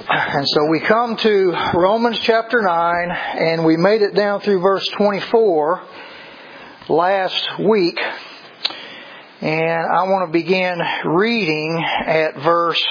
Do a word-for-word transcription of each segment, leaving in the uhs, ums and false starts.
And so we come to Romans chapter nine, and we made it down through verse twenty-four last week. And I want to begin reading at verse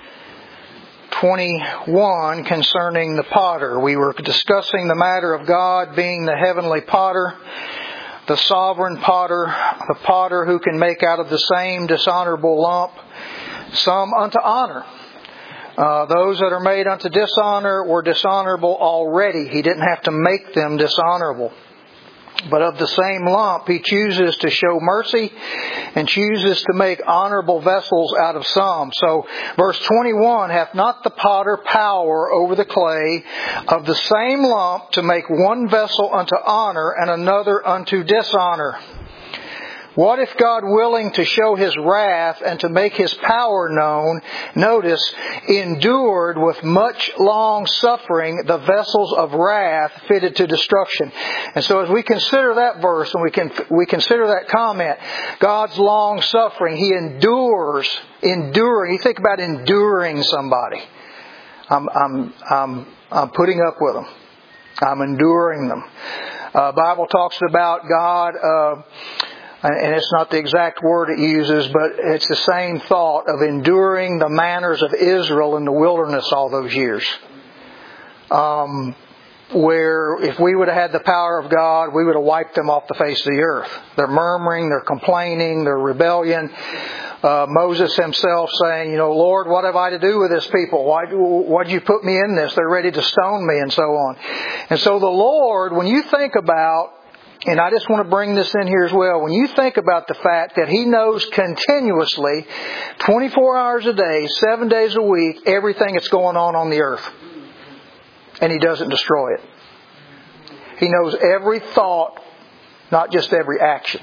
twenty-one concerning the potter. We were discussing the matter of God being the heavenly potter, the sovereign potter, the potter who can make out of the same dishonorable lump some unto honor. Uh, those that are made unto dishonor were dishonorable already. He didn't have to make them dishonorable. But of the same lump, He chooses to show mercy and chooses to make honorable vessels out of some. So, verse twenty-one, hath not the potter power over the clay of the same lump to make one vessel unto honor and another unto dishonor? What if God, willing to show His wrath and to make His power known, notice, endured with much long suffering the vessels of wrath fitted to destruction? And so as we consider that verse and we can we consider that comment, God's long suffering, He endures, enduring. You think about enduring somebody. I'm I'm I'm I'm putting up with them. I'm enduring them. Uh, Bible talks about God. Uh, And it's not the exact word it uses, but it's the same thought of enduring the manners of Israel in the wilderness all those years. Um, where if we would have had the power of God, we would have wiped them off the face of the earth. They're murmuring, they're complaining, they're rebellion. Uh, Moses himself saying, you know, Lord, what have I to do with this people? Why, why did you put me in this? They're ready to stone me, and so on. And so the Lord, when you think about, and I just want to bring this in here as well. When you think about the fact that He knows continuously, twenty-four hours a day, seven days a week, everything that's going on on the earth. And He doesn't destroy it. He knows every thought, not just every action.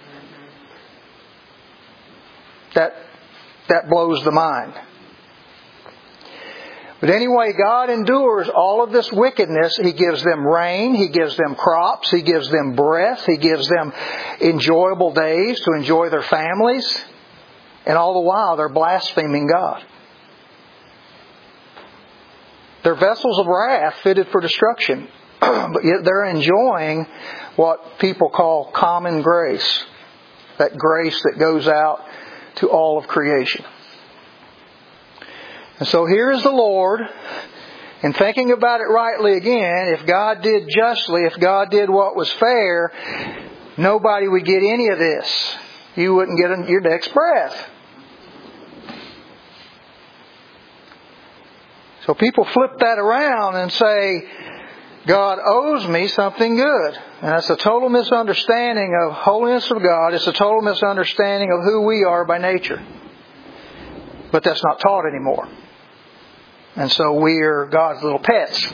That, that blows the mind. But anyway, God endures all of this wickedness. He gives them rain. He gives them crops. He gives them breath. He gives them enjoyable days to enjoy their families. And all the while, they're blaspheming God. They're vessels of wrath fitted for destruction. But yet they're enjoying what people call common grace. That grace that goes out to all of creation. And so here is the Lord, and thinking about it rightly again, if God did justly, if God did what was fair, nobody would get any of this. You wouldn't get your next breath. So people flip that around and say, God owes me something good. And that's a total misunderstanding of holiness of God. It's a total misunderstanding of who we are by nature. But that's not taught anymore. And so we are God's little pets.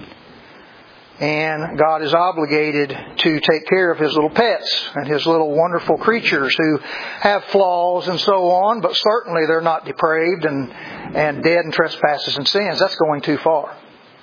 And God is obligated to take care of His little pets and His little wonderful creatures who have flaws and so on, but certainly they're not depraved and, and dead in trespasses and sins. That's going too far.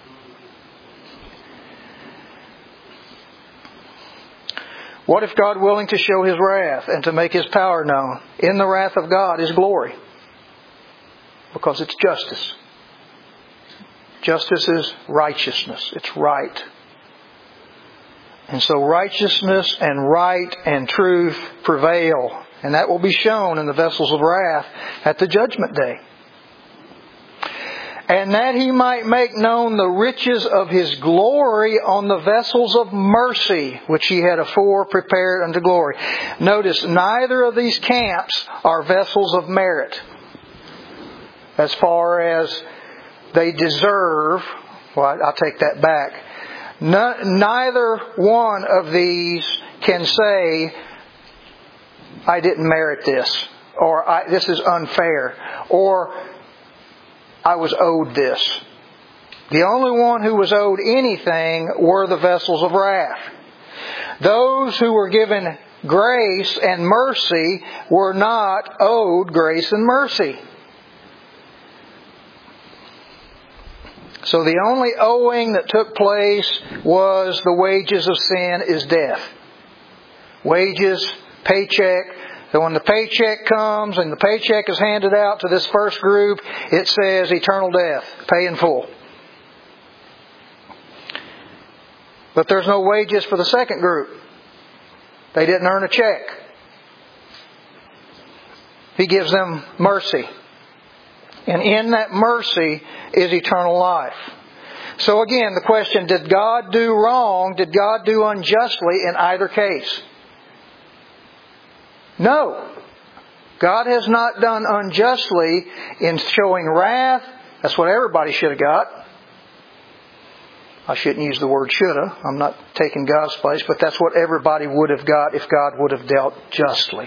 What if God, willing to show His wrath and to make His power known? In the wrath of God is glory. Because it's justice. Justice is righteousness. It's right. And so righteousness and right and truth prevail. And that will be shown in the vessels of wrath at the judgment day. And that He might make known the riches of His glory on the vessels of mercy, which He had afore prepared unto glory. Notice, neither of these camps are vessels of merit. As far as they deserve, well, I'll take that back. No, neither one of these can say, I didn't merit this, or I, this is unfair, or I was owed this. The only one who was owed anything were the vessels of wrath. Those who were given grace and mercy were not owed grace and mercy. So the only owing that took place was the wages of sin is death. Wages, paycheck, that when the paycheck comes and the paycheck is handed out to this first group, it says eternal death, pay in full. But there's no wages for the second group. They didn't earn a check. He gives them mercy. And in that mercy is eternal life. So again, the question, did God do wrong? Did God do unjustly in either case? No. God has not done unjustly in showing wrath. That's what everybody should have got. I shouldn't use the word shoulda. I'm not taking God's place, but that's what everybody would have got if God would have dealt justly.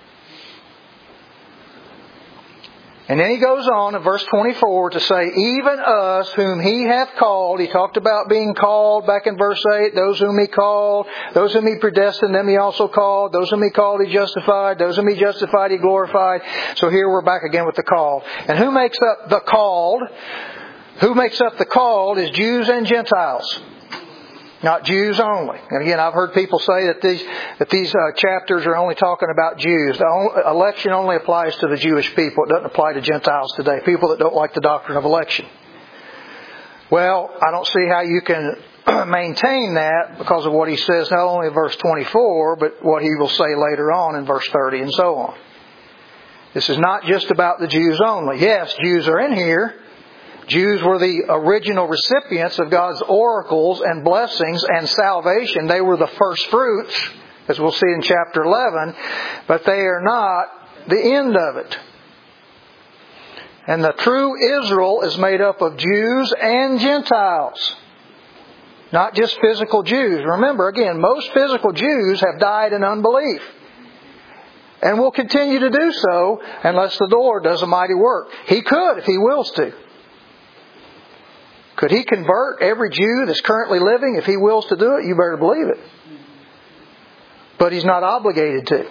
And then he goes on in verse twenty-four to say, even us whom he hath called. He talked about being called back in verse eight. Those whom he called, those whom he predestined, them he also called. Those whom he called, he justified. Those whom he justified, he glorified. So here we're back again with the called. And who makes up the called? Who makes up the called is Jews and Gentiles. Not Jews only. And again, I've heard people say that these that these uh, chapters are only talking about Jews. The only, election only applies to the Jewish people. It doesn't apply to Gentiles today. People that don't like the doctrine of election. Well, I don't see how you can maintain that because of what he says not only in verse twenty-four, but what he will say later on in verse thirty and so on. This is not just about the Jews only. Yes, Jews are in here. Jews were the original recipients of God's oracles and blessings and salvation. They were the first fruits, as we'll see in chapter eleven, but they are not the end of it. And the true Israel is made up of Jews and Gentiles, not just physical Jews. Remember, again, most physical Jews have died in unbelief and will continue to do so unless the Lord does a mighty work. He could if He wills to. Could He convert every Jew that's currently living? If He wills to do it, you better believe it. But He's not obligated to.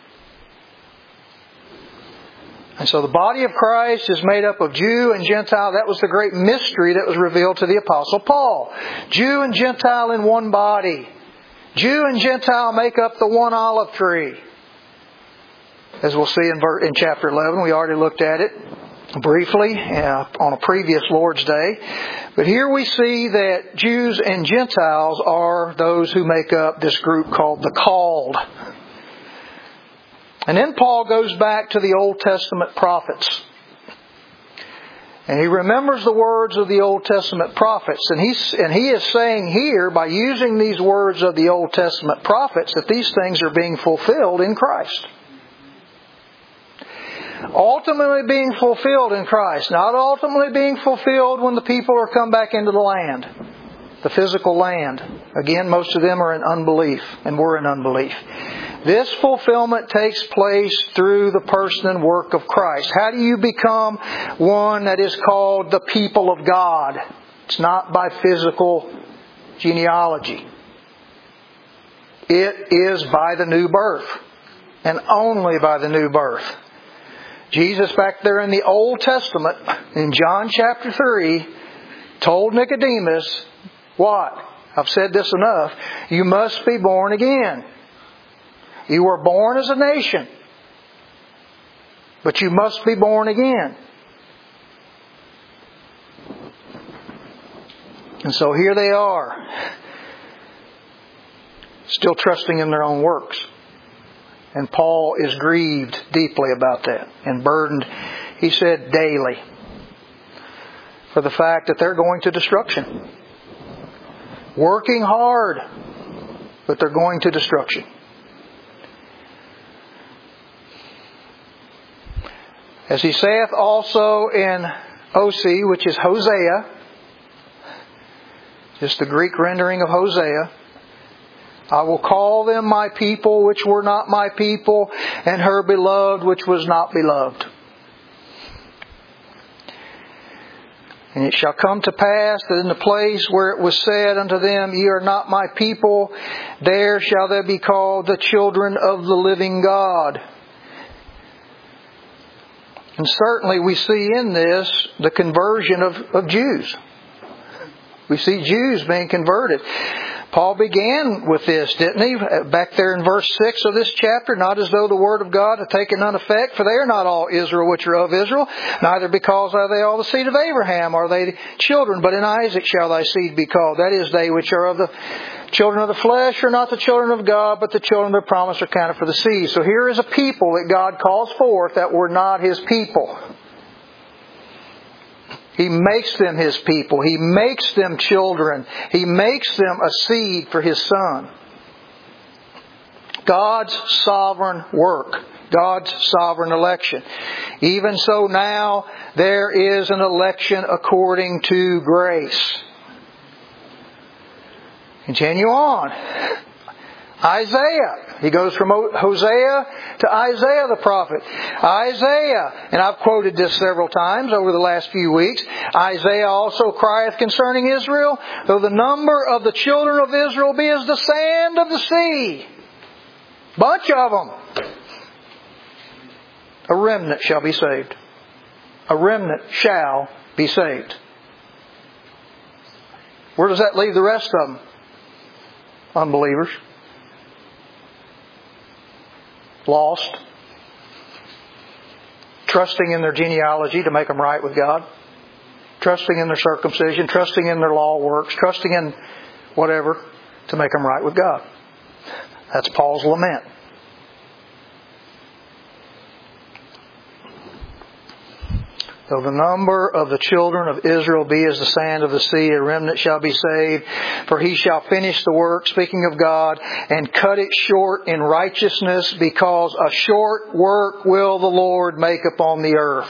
And so the body of Christ is made up of Jew and Gentile. That was the great mystery that was revealed to the Apostle Paul. Jew and Gentile in one body. Jew and Gentile make up the one olive tree. As we'll see in, in chapter eleven, we already looked at it briefly uh, on a previous Lord's Day. But here we see that Jews and Gentiles are those who make up this group called the called. And then Paul goes back to the Old Testament prophets. And he remembers the words of the Old Testament prophets. And, he's, and he is saying here, by using these words of the Old Testament prophets, that these things are being fulfilled in Christ. Ultimately being fulfilled in Christ. Not ultimately being fulfilled when the people are come back into the land. The physical land. Again, most of them are in unbelief. And we're in unbelief. This fulfillment takes place through the person and work of Christ. How do you become one that is called the people of God? It's not by physical genealogy. It is by the new birth. And only by the new birth. Jesus back there in the Old Testament, in John chapter three, told Nicodemus, what? I've said this enough. You must be born again. You were born as a nation. But you must be born again. And so here they are. Still trusting in their own works. And Paul is grieved deeply about that. And burdened, he said, daily. For the fact that they're going to destruction. Working hard, but they're going to destruction. As he saith also in Osee, which is Hosea, just the Greek rendering of Hosea, I will call them my people which were not my people, and her beloved which was not beloved. And it shall come to pass that in the place where it was said unto them, ye are not my people, there shall they be called the children of the living God. And certainly we see in this the conversion of, of Jews. We see Jews being converted. Paul began with this, didn't he? Back there in verse six of this chapter, not as though the word of God had taken none effect, for they are not all Israel which are of Israel, neither because are they all the seed of Abraham, are they children, but in Isaac shall thy seed be called. That is, they which are of the children of the flesh are not the children of God, but the children of the promise are counted for the seed. So here is a people that God calls forth that were not His people. He makes them His people. He makes them children. He makes them a seed for His Son. God's sovereign work. God's sovereign election. Even so now, there is an election according to grace. Continue on. Isaiah. He goes from Hosea to Isaiah the prophet. Isaiah, and I've quoted this several times over the last few weeks. Isaiah also crieth concerning Israel, though the number of the children of Israel be as the sand of the sea. Bunch of them. A remnant shall be saved. A remnant shall be saved. Where does that leave the rest of them? Unbelievers. Lost. Trusting in their genealogy to make them right with God. Trusting in their circumcision. Trusting in their law works. Trusting in whatever to make them right with God. That's Paul's lament. Though the number of the children of Israel be as the sand of the sea, a remnant shall be saved. For He shall finish the work, speaking of God, and cut it short in righteousness, because a short work will the Lord make upon the earth.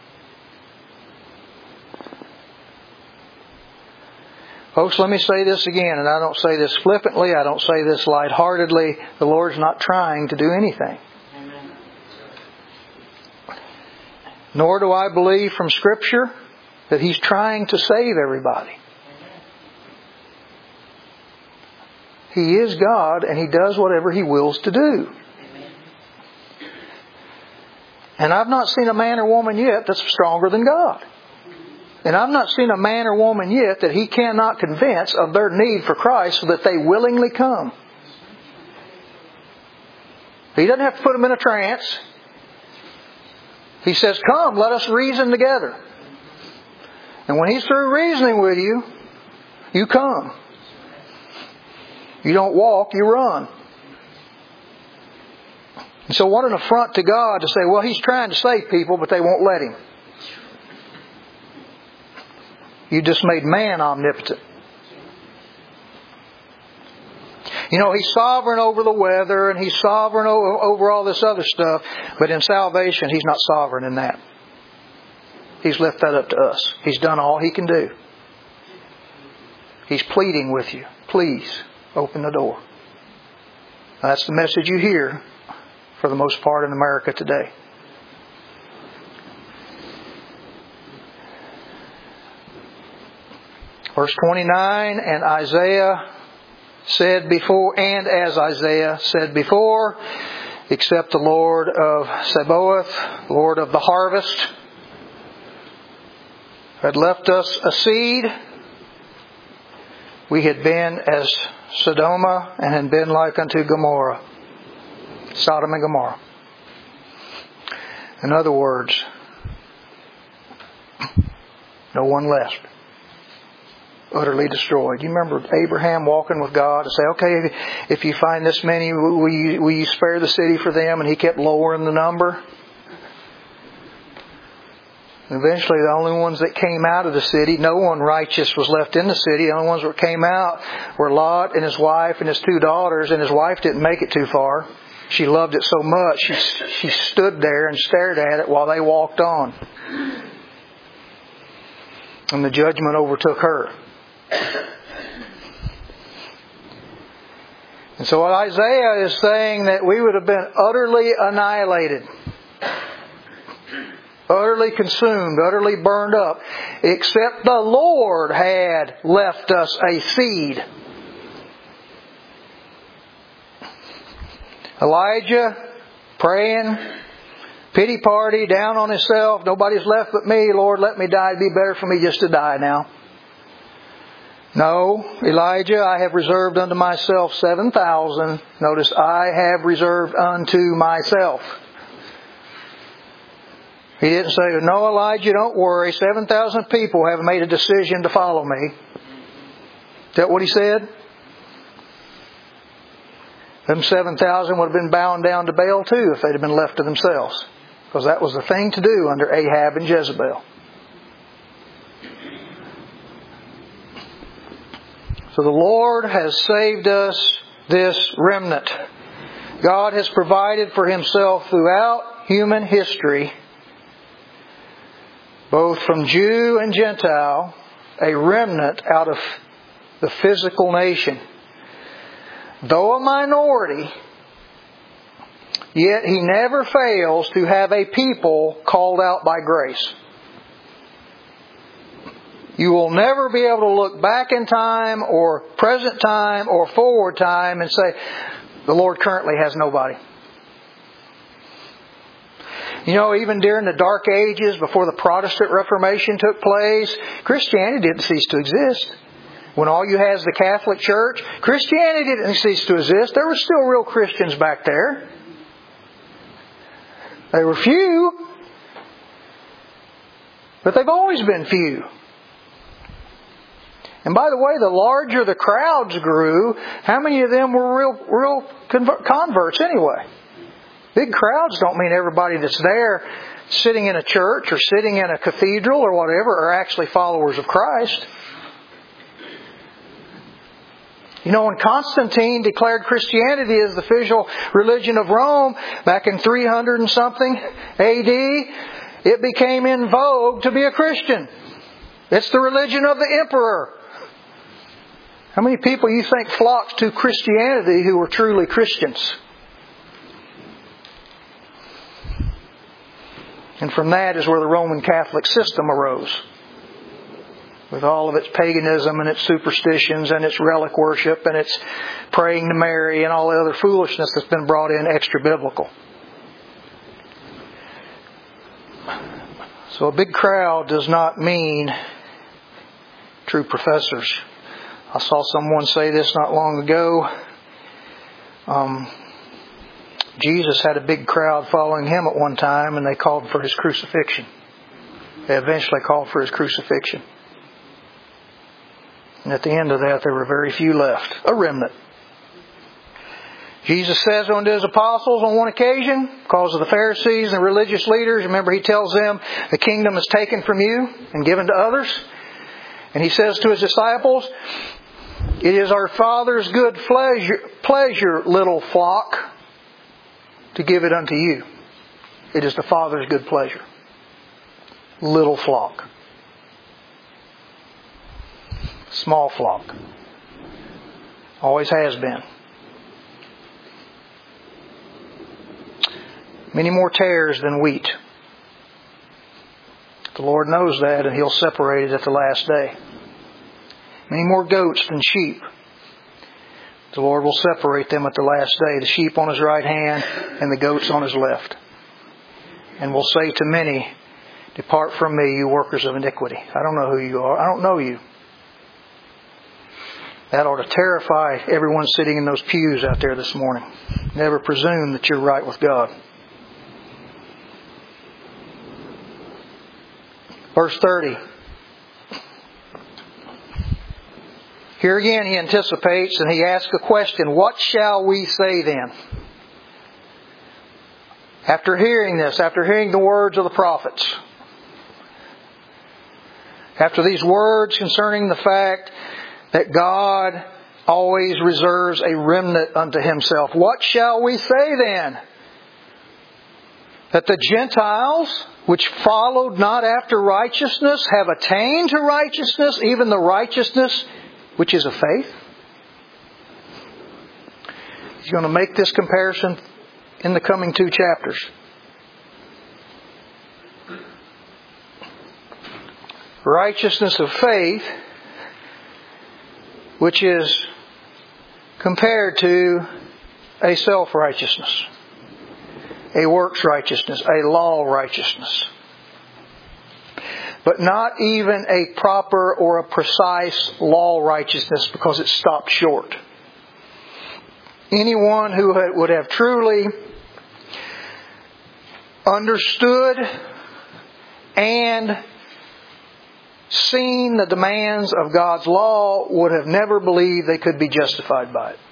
Folks, let me say this again, and I don't say this flippantly, I don't say this lightheartedly. The Lord's not trying to do anything. Nor do I believe from Scripture that He's trying to save everybody. He is God and He does whatever He wills to do. And I've not seen a man or woman yet that's stronger than God. And I've not seen a man or woman yet that He cannot convince of their need for Christ so that they willingly come. He doesn't have to put them in a trance. He says, come, let us reason together. And when He's through reasoning with you, you come. You don't walk, you run. And so what an affront to God to say, well, He's trying to save people, but they won't let Him. You just made man omnipotent. You know, He's sovereign over the weather and He's sovereign over all this other stuff. But in salvation, He's not sovereign in that. He's left that up to us. He's done all He can do. He's pleading with you. Please, open the door. That's the message you hear for the most part in America today. Verse twenty-nine, and Isaiah said before, and as Isaiah said before, except the Lord of Sabaoth, Lord of the harvest, had left us a seed, we had been as Sodoma and had been like unto Gomorrah, Sodom and Gomorrah. In other words, no one left. Utterly destroyed. You remember Abraham walking with God and say, okay, if you find this many, will you, will you spare the city for them? And He kept lowering the number. And eventually the only ones that came out of the city, no one righteous was left in the city. The only ones that came out were Lot and his wife and his two daughters, and his wife didn't make it too far. She loved it so much, she, she stood there and stared at it while they walked on. And the judgment overtook her. And so Isaiah is saying that we would have been utterly annihilated, utterly consumed, utterly burned up, except the Lord had left us a seed. Elijah praying, pity party, down on himself. Nobody's left but me. Lord, let me die. It'd be better for me just to die now. No, Elijah, I have reserved unto myself seven thousand. Notice, I have reserved unto myself. He didn't say, no, Elijah, don't worry. seven thousand people have made a decision to follow me. Is that what he said? Them seven thousand would have been bound down to Baal too if they'd have been left to themselves. Because that was the thing to do under Ahab and Jezebel. So the Lord has saved us this remnant. God has provided for Himself throughout human history, both from Jew and Gentile, a remnant out of the physical nation. Though a minority, yet He never fails to have a people called out by grace. You will never be able to look back in time or present time or forward time and say, the Lord currently has nobody. You know, even during the Dark Ages, before the Protestant Reformation took place, Christianity didn't cease to exist. When all you had is the Catholic Church, Christianity didn't cease to exist. There were still real Christians back there. They were few, but they've always been few. And by the way, the larger the crowds grew, how many of them were real, real converts anyway? Big crowds don't mean everybody that's there sitting in a church or sitting in a cathedral or whatever are actually followers of Christ. You know, when Constantine declared Christianity as the official religion of Rome back in three hundred and something A D, it became in vogue to be a Christian. It's the religion of the emperor. How many people you think flocked to Christianity who were truly Christians? And from that is where the Roman Catholic system arose. With all of its paganism and its superstitions and its relic worship and its praying to Mary and all the other foolishness that's been brought in extra biblical. So a big crowd does not mean true professors. I saw someone say this not long ago. Um, Jesus had a big crowd following Him at one time, and they called for His crucifixion. They eventually called for His crucifixion. And at the end of that, there were very few left. A remnant. Jesus says unto His apostles on one occasion, because of the Pharisees and the religious leaders, remember He tells them, the kingdom is taken from you and given to others. And He says to His disciples, it is our Father's good pleasure, pleasure, little flock, to give it unto you. It is the Father's good pleasure. Little flock. Small flock. Always has been. Many more tares than wheat. The Lord knows that, and He'll separate it at the last day. Many more goats than sheep. The Lord will separate them at the last day. The sheep on His right hand and the goats on His left. And will say to many, depart from me, you workers of iniquity. I don't know who you are. I don't know you. That ought to terrify everyone sitting in those pews out there this morning. Never presume that you're right with God. Verse thirty. Here again He anticipates and He asks a question. What shall we say then? After hearing this, after hearing the words of the prophets, after these words concerning the fact that God always reserves a remnant unto Himself, what shall we say then? That the Gentiles, which followed not after righteousness, have attained to righteousness, even the righteousness which is of faith? He's going to make this comparison in the coming two chapters. Righteousness of faith, which is compared to a self-righteousness, a works righteousness, a law righteousness. but not even a proper or a precise law righteousness, because it stopped short. Anyone who would have truly understood and seen the demands of God's law would have never believed they could be justified by it.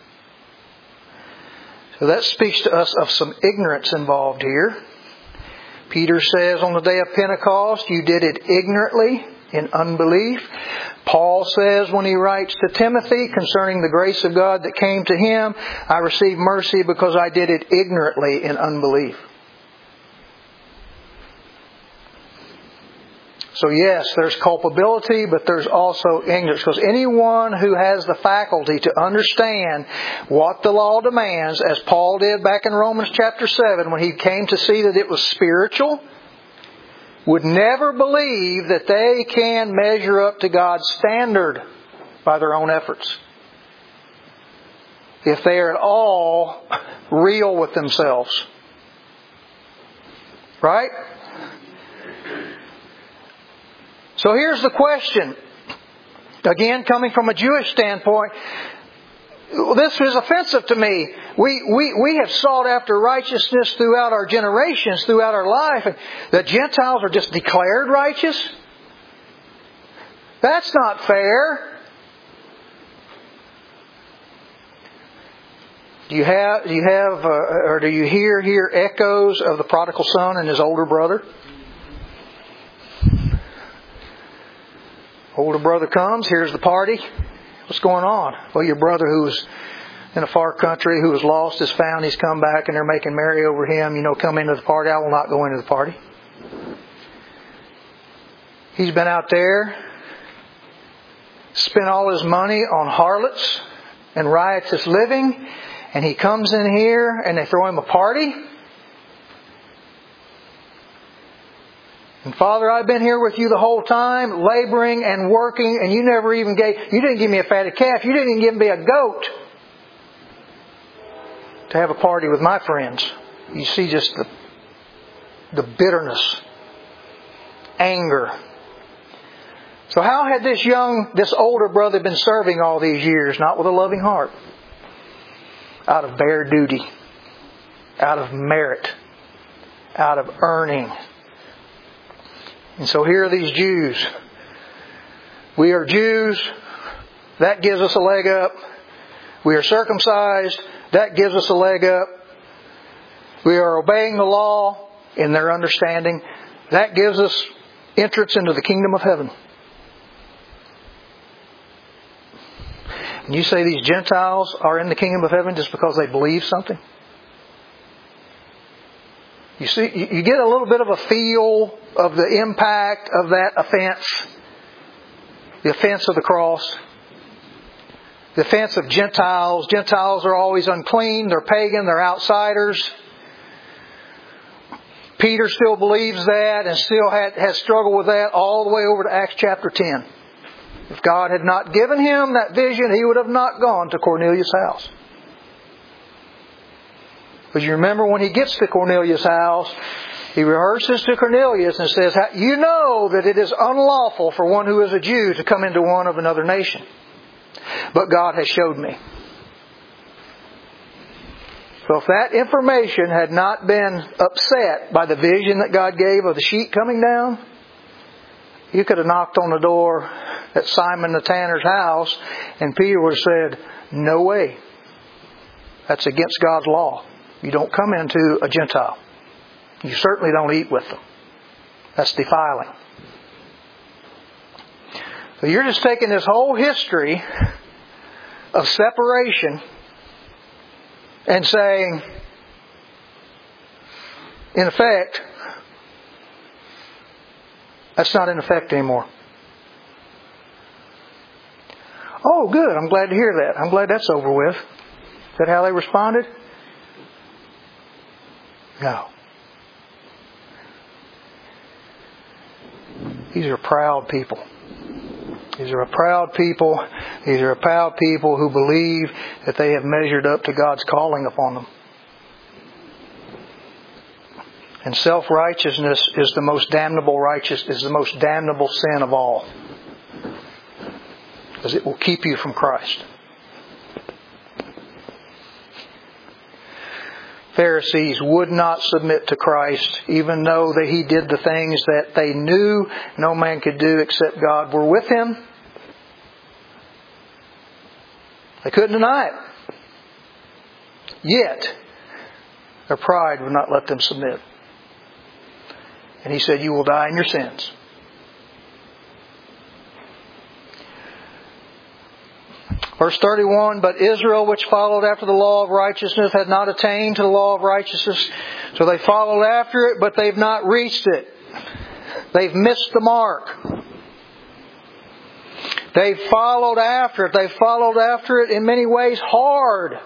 So that speaks to us of some ignorance involved here. Peter says on the day of Pentecost, you did it ignorantly in unbelief. Paul says when he writes to Timothy concerning the grace of God that came to him, I received mercy because I did it ignorantly in unbelief. So yes, there's culpability, but there's also ignorance. Because anyone who has the faculty to understand what the law demands, as Paul did back in Romans chapter seven when he came to see that it was spiritual, would never believe that they can measure up to God's standard by their own efforts, if they are at all real with themselves. Right? So here's the question. Again, coming from a Jewish standpoint, this is offensive to me. We, we, we have sought after righteousness throughout our generations, throughout our life. And the Gentiles are just declared righteous? That's not fair. Do you have, do you have, uh, or do you hear here echoes of the prodigal son and his older brother? Older brother comes, here's the party. What's going on? Well, your brother who was in a far country, who was lost, is found. He's come back and they're making merry over him. You know, come into the party. I will not go into the party. He's been out there, spent all his money on harlots and riotous living, and he comes in here and they throw him a party. And Father, I've been here with you the whole time, laboring and working, and you never even gave, you didn't give me a fatted calf, you didn't even give me a goat to have a party with my friends. You see just the, the bitterness, anger. So how had this young, this older brother been serving all these years? Not with a loving heart. Out of bare duty. Out of merit. Out of earning. And so here are these Jews. We are Jews. That gives us a leg up. We are circumcised. That gives us a leg up. We are obeying the law in their understanding. That gives us entrance into the kingdom of heaven. And you say these Gentiles are in the kingdom of heaven just because they believe something? You see, you get a little bit of a feel of the impact of that offense. The offense of the cross. The offense of Gentiles. Gentiles are always unclean. They're pagan. They're outsiders. Peter still believes that and still had, has struggled with that all the way over to Acts chapter ten. If God had not given him that vision, he would have not gone to Cornelius' house. But you remember when he gets to Cornelius' house, he rehearses to Cornelius and says, you know that it is unlawful for one who is a Jew to come into one of another nation. But God has showed me. So if that information had not been upset by the vision that God gave of the sheep coming down, you could have knocked on the door at Simon the tanner's house and Peter would have said, no way. That's against God's law. You don't come into a Gentile. You certainly don't eat with them. That's defiling. So you're just taking this whole history of separation and saying, in effect, that's not in effect anymore. Oh, good. I'm glad to hear that. I'm glad that's over with. Is that how they responded? No. These are proud people. These are a proud people. These are a proud people who believe that they have measured up to God's calling upon them. And self-righteousness is the most damnable righteous, is the most damnable sin of all. Because it will keep you from Christ. Pharisees would not submit to Christ, even though that He did the things that they knew no man could do except God were with Him. They couldn't deny it. Yet, their pride would not let them submit. And He said, you will die in your sins. Verse thirty-one, but Israel, which followed after the law of righteousness, had not attained to the law of righteousness. So they followed after it, but they've not reached it. They've missed the mark. They've followed after it. They've followed after it in many ways hard.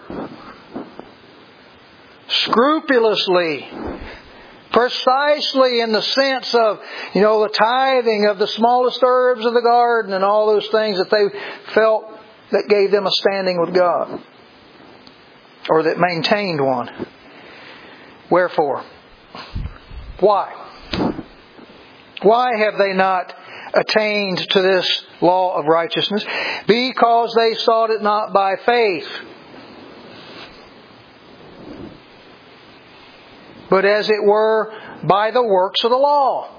Scrupulously. Precisely in the sense of, you know, the tithing of the smallest herbs of the garden and all those things that they felt that gave them a standing with God. Or that maintained one. Wherefore? Why? Why have they not attained to this law of righteousness? Because they sought it not by faith, but as it were by the works of the law.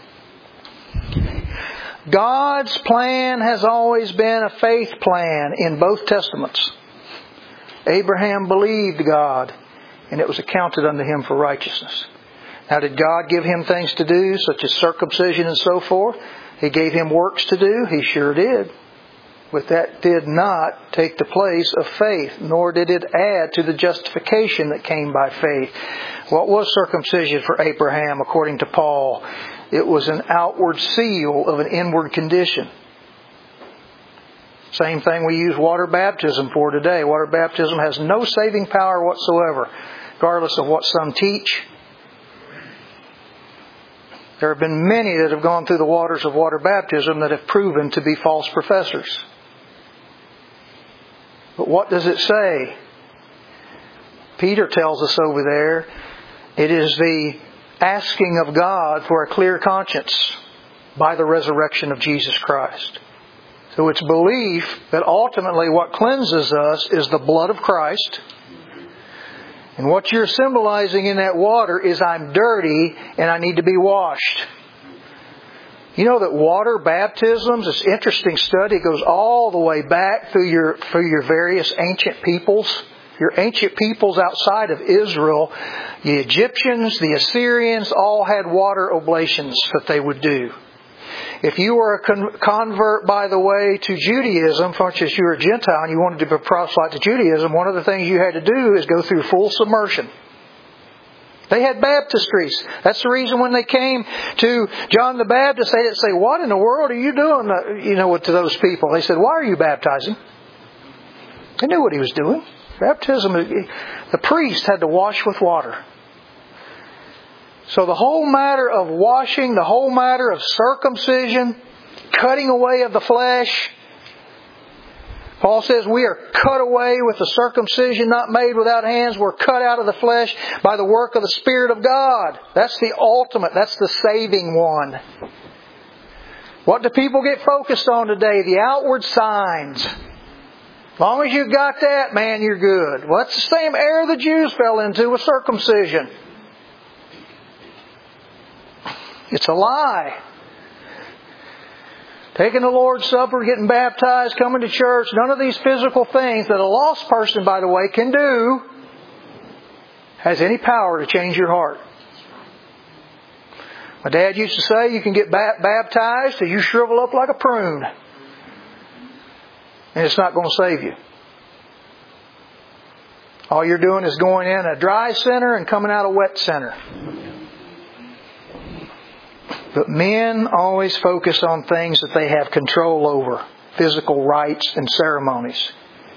God's plan has always been a faith plan in both testaments. Abraham believed God, and it was accounted unto him for righteousness. Now, did God give him things to do, such as circumcision and so forth? He gave him works to do? He sure did. But that did not take the place of faith, nor did it add to the justification that came by faith. What was circumcision for Abraham, according to Paul? It was an outward seal of an inward condition. Same thing we use water baptism for today. Water baptism has no saving power whatsoever, regardless of what some teach. There have been many that have gone through the waters of water baptism that have proven to be false professors. But what does it say? Peter tells us over there, it is the asking of God for a clear conscience by the resurrection of Jesus Christ. So it's belief that ultimately what cleanses us is the blood of Christ. And what you're symbolizing in that water is I'm dirty and I need to be washed. You know that water baptisms, it's an interesting study. It goes all the way back through your, through your various ancient peoples. Your ancient peoples outside of Israel, the Egyptians, the Assyrians, all had water oblations that they would do. If you were a con- convert, by the way, to Judaism, such as you were a Gentile and you wanted to be a proselyte to Judaism, one of the things you had to do is go through full submersion. They had baptistries. That's the reason when they came to John the Baptist, they didn't say, what in the world are you doing, you know, to those people? They said, why are you baptizing? They knew what he was doing. Baptism, the priest had to wash with water. So the whole matter of washing, the whole matter of circumcision, cutting away of the flesh, Paul says we are cut away with the circumcision not made without hands. We're cut out of the flesh by the work of the Spirit of God. That's the ultimate, that's the saving one. What do people get focused on today? The outward signs. As long as you've got that, man, you're good. Well, that's the same error the Jews fell into with circumcision. It's a lie. Taking the Lord's Supper, getting baptized, coming to church, none of these physical things that a lost person, by the way, can do, has any power to change your heart. My dad used to say, you can get baptized till you shrivel up like a prune. And it's not going to save you. All you're doing is going in a dry center and coming out a wet center. But men always focus on things that they have control over. Physical rites and ceremonies.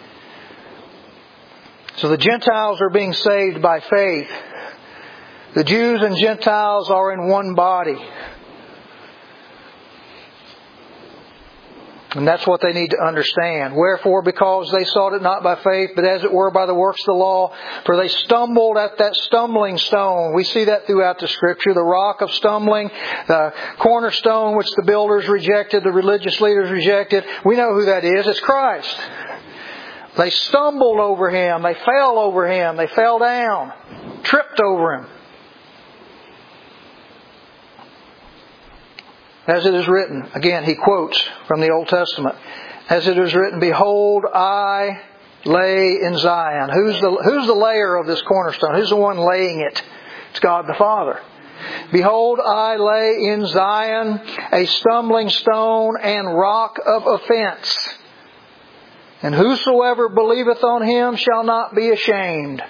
So the Gentiles are being saved by faith. The Jews and Gentiles are in one body. And that's what they need to understand. Wherefore, because they sought it not by faith, but as it were by the works of the law, for they stumbled at that stumbling stone. We see that throughout the Scripture. The rock of stumbling, the cornerstone which the builders rejected, the religious leaders rejected. We know who that is. It's Christ. They stumbled over Him. They fell over Him. They fell down. Tripped over Him. As it is written, again, he quotes from the Old Testament. As it is written, behold, I lay in Zion. Who's the, who's the layer of this cornerstone? Who's the one laying it? It's God the Father. Behold, I lay in Zion a stumbling stone and rock of offense. And whosoever believeth on Him shall not be ashamed.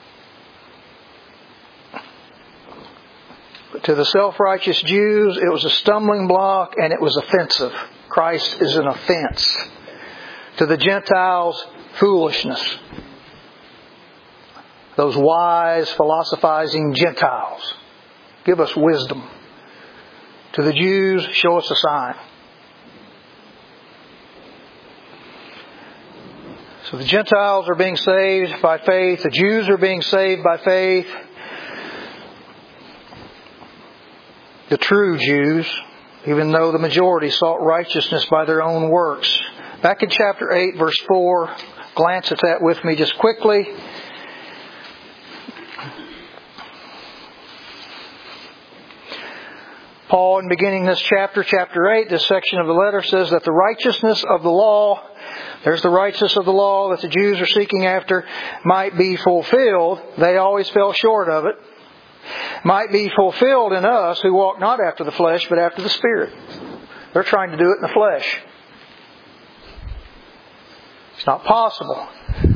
To the self-righteous Jews, it was a stumbling block and it was offensive. Christ is an offense. To the Gentiles, foolishness. Those wise, philosophizing Gentiles. Give us wisdom. To the Jews, show us a sign. So the Gentiles are being saved by faith. The Jews are being saved by faith. The true Jews, even though the majority sought righteousness by their own works. Back in chapter eight, verse four, glance at that with me just quickly. Paul, in beginning this chapter, chapter eight, this section of the letter says that the righteousness of the law, there's the righteousness of the law that the Jews are seeking after, might be fulfilled. They always fell short of it. Might be fulfilled in us who walk not after the flesh, but after the Spirit. They're trying to do it in the flesh. It's not possible.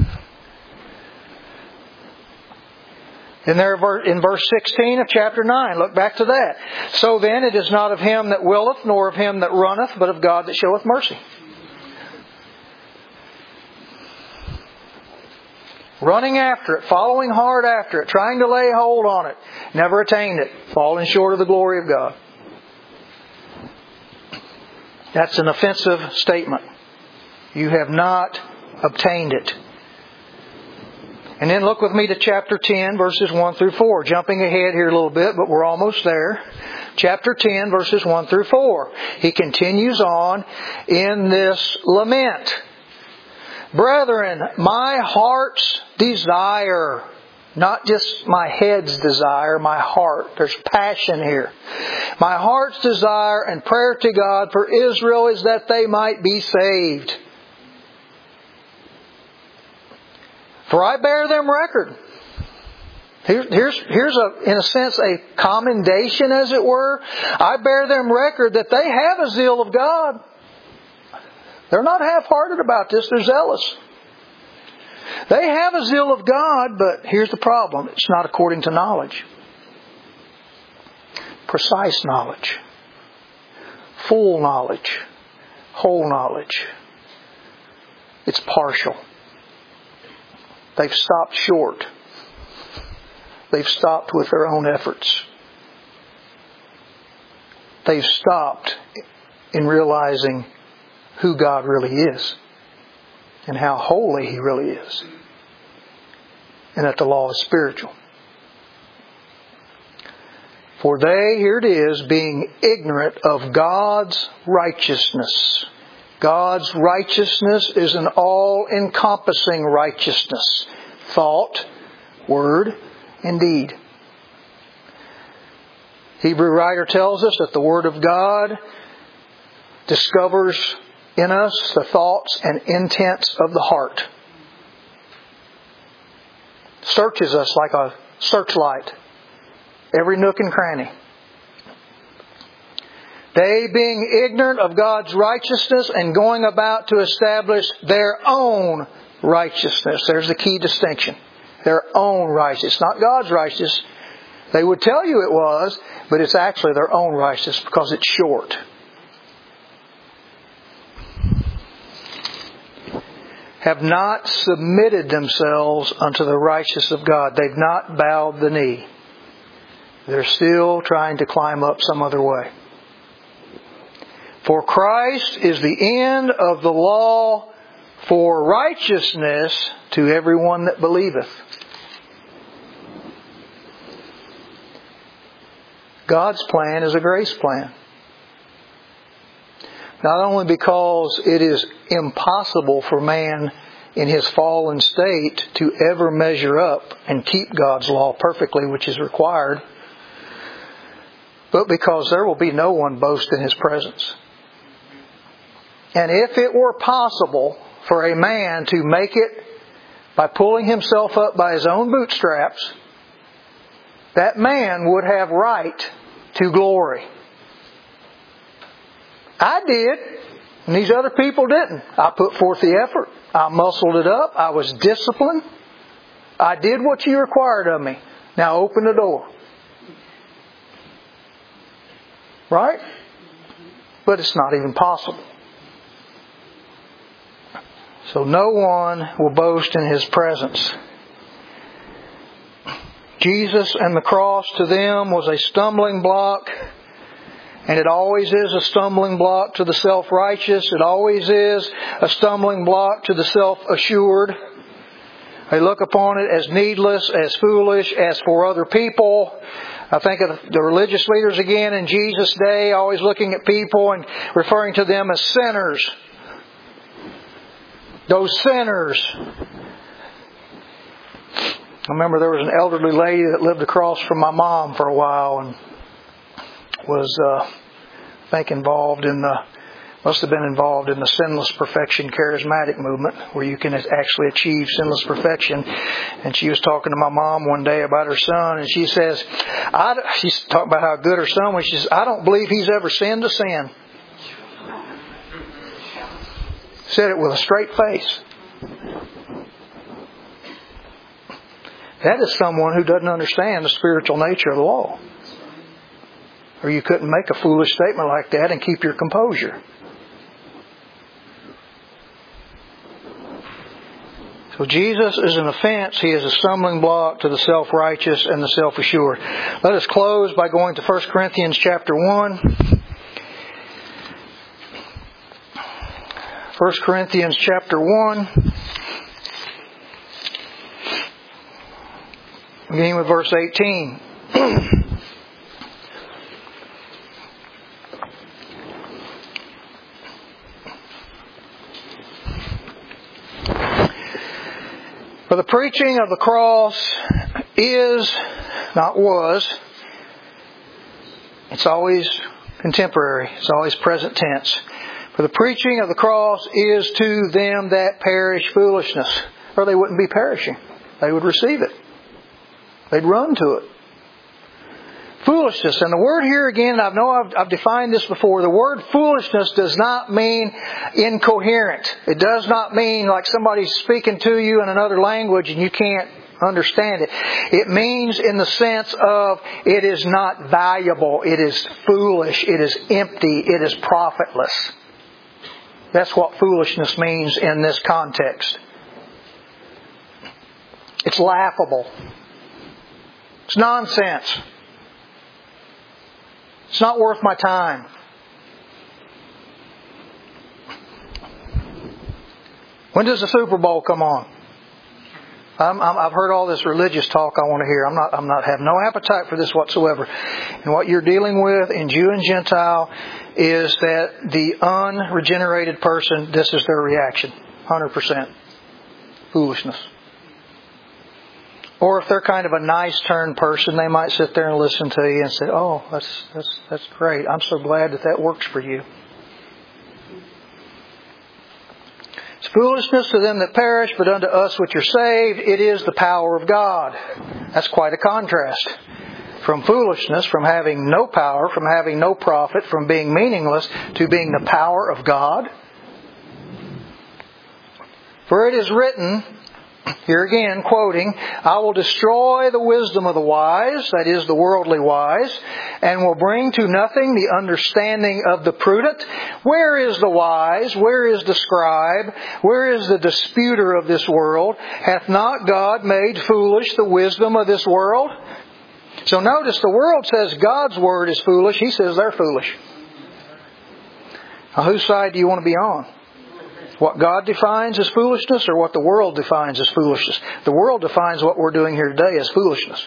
In there, in verse sixteen of chapter nine, look back to that. So then it is not of him that willeth, nor of him that runneth, but of God that showeth mercy. Running after it, following hard after it, trying to lay hold on it. Never attained it. Falling short of the glory of God. That's an offensive statement. You have not obtained it. And then look with me to chapter ten, verses one through four. Jumping ahead here a little bit, but we're almost there. Chapter ten, verses one through four. He continues on in this lament. Brethren, my heart's desire, not just my head's desire, my heart. There's passion here. My heart's desire and prayer to God for Israel is that they might be saved. For I bear them record. Here, here's, here's a, in a sense, a commendation, as it were. I bear them record that they have a zeal of God. They're not half-hearted about this. They're zealous. They have a zeal of God, but here's the problem. It's not according to knowledge. Precise knowledge. Full knowledge. Whole knowledge. It's partial. They've stopped short. They've stopped with their own efforts. They've stopped in realizing who God really is and how holy He really is, and that the law is spiritual. For they, here it is, being ignorant of God's righteousness. God's righteousness is an all-encompassing righteousness. Thought, word, and deed. Hebrew writer tells us that the Word of God discovers in us the thoughts and intents of the heart. Searches us like a searchlight. Every nook and cranny. They, being ignorant of God's righteousness and going about to establish their own righteousness. There's the key distinction. Their own righteousness. Not God's righteousness. They would tell you it was, but it's actually their own righteousness because it's short. Have not submitted themselves unto the righteousness of God. They've not bowed the knee. They're still trying to climb up some other way. For Christ is the end of the law for righteousness to everyone that believeth. God's plan is a grace plan. Not only because it is impossible for man in his fallen state to ever measure up and keep God's law perfectly, which is required, but because there will be no one boast in His presence. And if it were possible for a man to make it by pulling himself up by his own bootstraps, that man would have right to glory. I did, and these other people didn't. I put forth the effort. I muscled it up. I was disciplined. I did what you required of me. Now open the door. Right? But it's not even possible. So no one will boast in His presence. Jesus and the cross to them was a stumbling block. And it always is a stumbling block to the self-righteous. It always is a stumbling block to the self-assured. They look upon it as needless, as foolish, as for other people. I think of the religious leaders again in Jesus' day, always looking at people and referring to them as sinners. Those sinners. I remember there was an elderly lady that lived across from my mom for a while and was, uh, I think, involved in the, must have been involved in the Sinless Perfection charismatic movement where you can actually achieve sinless perfection. And she was talking to my mom one day about her son, and she says, I, she's talking about how good her son was. She says, I don't believe he's ever sinned a sin. Said it with a straight face. That is someone who doesn't understand the spiritual nature of the law. Or you couldn't make a foolish statement like that and keep your composure. So Jesus is an offense. He is a stumbling block to the self-righteous and the self-assured. Let us close by going to First Corinthians chapter one. First Corinthians chapter one. Beginning with verse eighteen. For the preaching of the cross is, not was, it's always contemporary, it's always present tense. For the preaching of the cross is to them that perish foolishness. Or they wouldn't be perishing. They would receive it. They'd run to it. Foolishness. And the word here again, I know I've, I've defined this before. The word foolishness does not mean incoherent. It does not mean like somebody's speaking to you in another language and you can't understand it. It means in the sense of it is not valuable. It is foolish. It is empty. It is profitless. That's what foolishness means in this context. It's laughable. It's nonsense. It's not worth my time. When does the Super Bowl come on? I'm, I'm, I've heard all this religious talk I want to hear. I'm not. I'm not have no appetite for this whatsoever. And what you're dealing with in Jew and Gentile is that the unregenerated person, this is their reaction, one hundred percent foolishness. Or if they're kind of a nice turn person, they might sit there and listen to you and say, "Oh, that's that's that's great. I'm so glad that that works for you." It's foolishness to them that perish, but unto us which are saved, it is the power of God. That's quite a contrast. From foolishness, from having no power, from having no profit, from being meaningless, to being the power of God. For it is written, here again, quoting, I will destroy the wisdom of the wise, that is, the worldly wise, and will bring to nothing the understanding of the prudent. Where is the wise? Where is the scribe? Where is the disputer of this world? Hath not God made foolish the wisdom of this world? So notice the world says God's word is foolish. He says they're foolish. Now, whose side do you want to be on? What God defines as foolishness or what the world defines as foolishness? The world defines what we're doing here today as foolishness.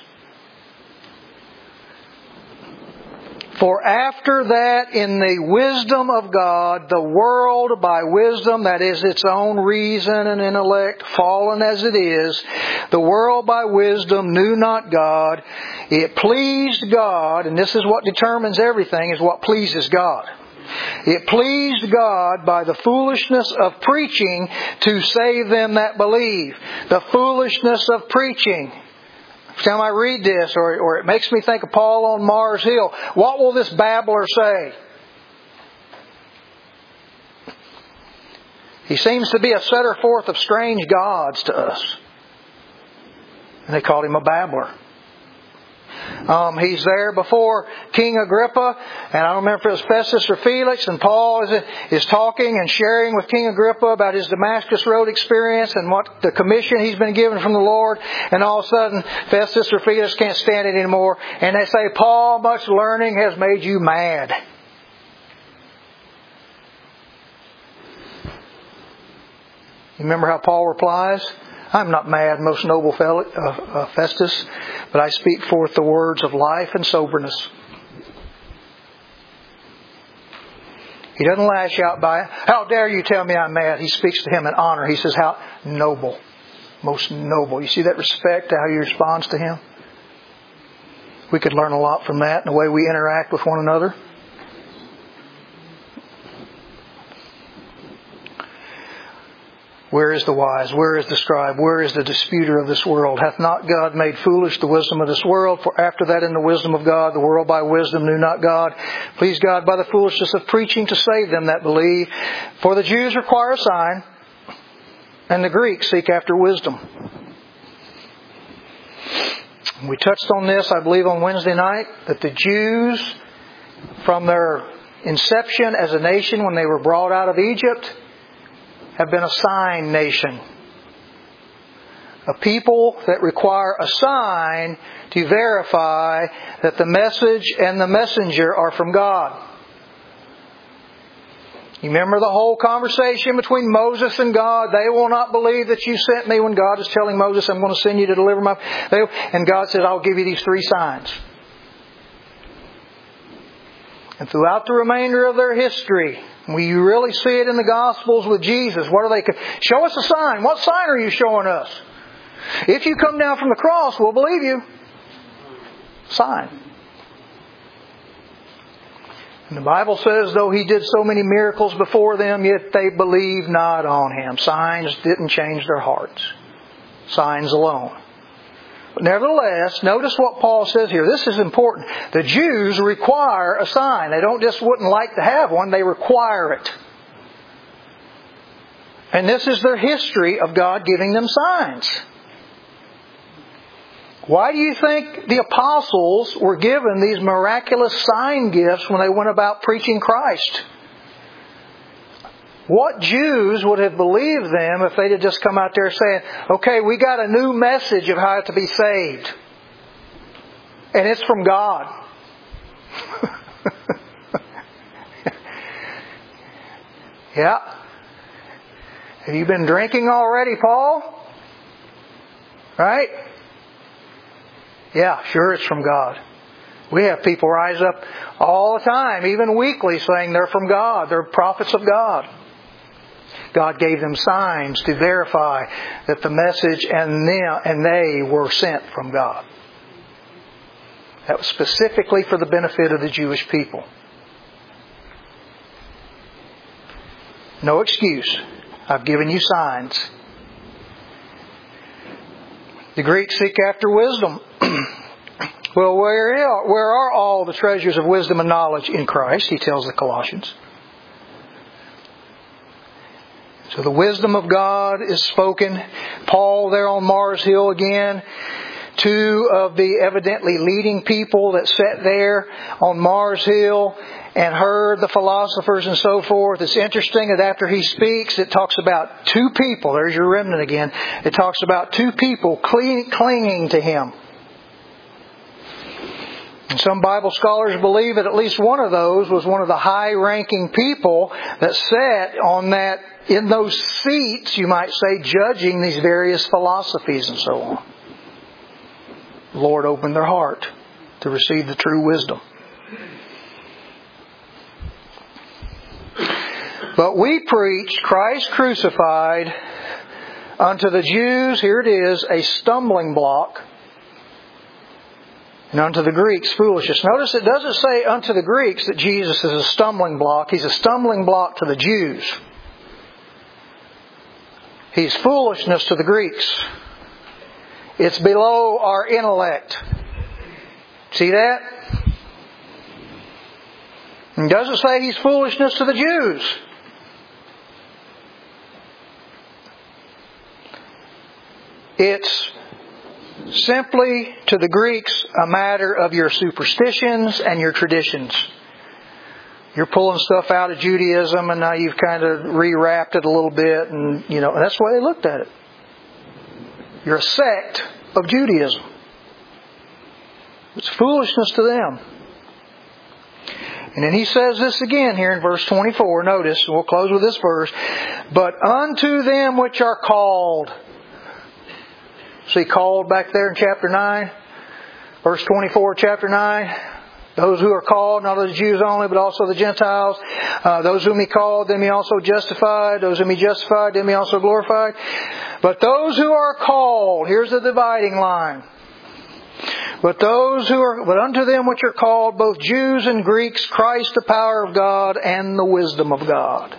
For after that, in the wisdom of God, the world by wisdom, that is its own reason and intellect, fallen as it is, the world by wisdom knew not God. It pleased God, and this is what determines everything, is what pleases God. It pleased God by the foolishness of preaching to save them that believe. The foolishness of preaching. Every time I read this, or, or it makes me think of Paul on Mars Hill, what will this babbler say? He seems to be a setter forth of strange gods to us. And they called him a babbler. Um, he's there before King Agrippa, and I don't remember if it was Festus or Felix, and Paul is, is talking and sharing with King Agrippa about his Damascus Road experience and what the commission he's been given from the Lord, and all of a sudden Festus or Felix can't stand it anymore, and they say, Paul, much learning has made you mad. You remember how Paul replies? I'm not mad, most noble Festus, but I speak forth the words of life and soberness. He doesn't lash out by it. How dare you tell me I'm mad? He speaks to him in honor. He says, how noble, most noble. You see that respect to how he responds to him? We could learn a lot from that in the way we interact with one another. Where is the wise? Where is the scribe? Where is the disputer of this world? Hath not God made foolish the wisdom of this world? For after that in the wisdom of God, the world by wisdom knew not God. Please God by the foolishness of preaching to save them that believe. For the Jews require a sign, and the Greeks seek after wisdom. We touched on this, I believe, on Wednesday night, that the Jews, from their inception as a nation when they were brought out of Egypt, have been a sign nation. A people that require a sign to verify that the message and the messenger are from God. You remember the whole conversation between Moses and God? They will not believe that you sent me, when God is telling Moses, I'm going to send you to deliver my... And God says, I'll give you these three signs. And throughout the remainder of their history, we really see it in the Gospels with Jesus. What are they? Show us a sign. What sign are you showing us? If you come down from the cross, we'll believe you. Sign. And the Bible says, though He did so many miracles before them, yet they believed not on Him. Signs didn't change their hearts. Signs alone. But nevertheless, notice what Paul says here. This is important. The Jews require a sign. They don't just wouldn't like to have one, they require it. And this is their history of God giving them signs. Why do you think the apostles were given these miraculous sign gifts when they went about preaching Christ? What Jews would have believed them if they'd have just come out there saying, okay, we got a new message of how to be saved. And it's from God. Yeah. Have you been drinking already, Paul? Right? Yeah, sure it's from God. We have people rise up all the time, even weekly, saying they're from God. They're prophets of God. God gave them signs to verify that the message and them and they were sent from God. That was specifically for the benefit of the Jewish people. No excuse. I've given you signs. The Greeks seek after wisdom. Well, where are, where are all the treasures of wisdom and knowledge? In Christ, he tells the Colossians. So the wisdom of God is spoken. Paul there on Mars Hill again. Two of the evidently leading people that sat there on Mars Hill and heard the philosophers and so forth. It's interesting that after he speaks, it talks about two people. There's your remnant again. It talks about two people clinging to him. And some Bible scholars believe that at least one of those was one of the high-ranking people that sat on that, in those seats, you might say, judging these various philosophies and so on. The Lord opened their heart to receive the true wisdom. But we preach Christ crucified, unto the Jews, here it is, a stumbling block, and unto the Greeks, foolishness. Notice it doesn't say unto the Greeks that Jesus is a stumbling block. He's a stumbling block to the Jews. He's foolishness to the Greeks. It's below our intellect. See that? It doesn't say He's foolishness to the Jews. It's simply, to the Greeks, a matter of your superstitions and your traditions. You're pulling stuff out of Judaism and now you've kind of rewrapped it a little bit, and you know, that's the way they looked at it. You're a sect of Judaism. It's foolishness to them. And then he says this again here in verse twenty-four. Notice, we'll close with this verse. But unto them which are called. See, called back there in chapter nine? Verse twenty-four, chapter nine. Those who are called, not only the Jews only, but also the Gentiles. Uh, those whom He called, them He also justified. Those whom He justified, them He also glorified. But those who are called, here's the dividing line. But those who are, but unto them which are called, both Jews and Greeks, Christ the power of God and the wisdom of God.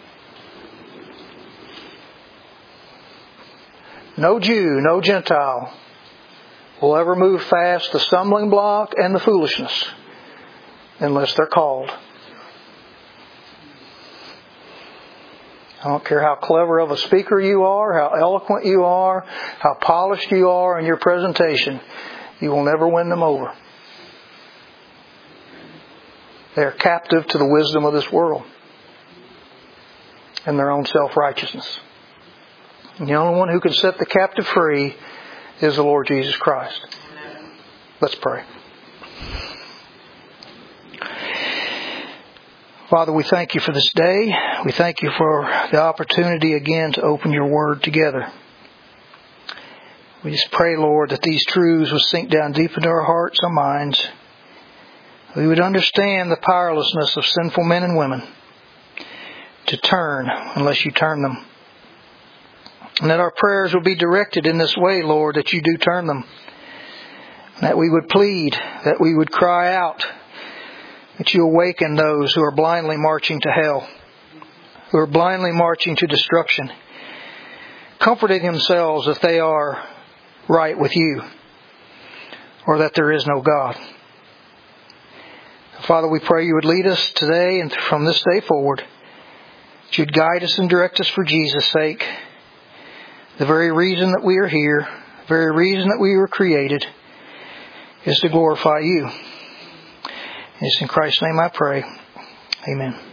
No Jew, no Gentile will ever move past the stumbling block and the foolishness unless they're called. I don't care how clever of a speaker you are, how eloquent you are, how polished you are in your presentation, you will never win them over. They are captive to the wisdom of this world and their own self-righteousness. And the only one who can set the captive free is the Lord Jesus Christ. Let's pray. Father, we thank You for this day. We thank You for the opportunity again to open Your Word together. We just pray, Lord, that these truths would sink down deep into our hearts and minds. We would understand the powerlessness of sinful men and women to turn unless You turn them. And that our prayers will be directed in this way, Lord, that You do turn them. That we would plead, that we would cry out, that You awaken those who are blindly marching to hell, who are blindly marching to destruction, comforting themselves that they are right with You, or that there is no God. Father, we pray You would lead us today and from this day forward, that You'd guide us and direct us for Jesus' sake. The very reason that we are here, the very reason that we were created, is to glorify You. It's in Christ's name I pray. Amen.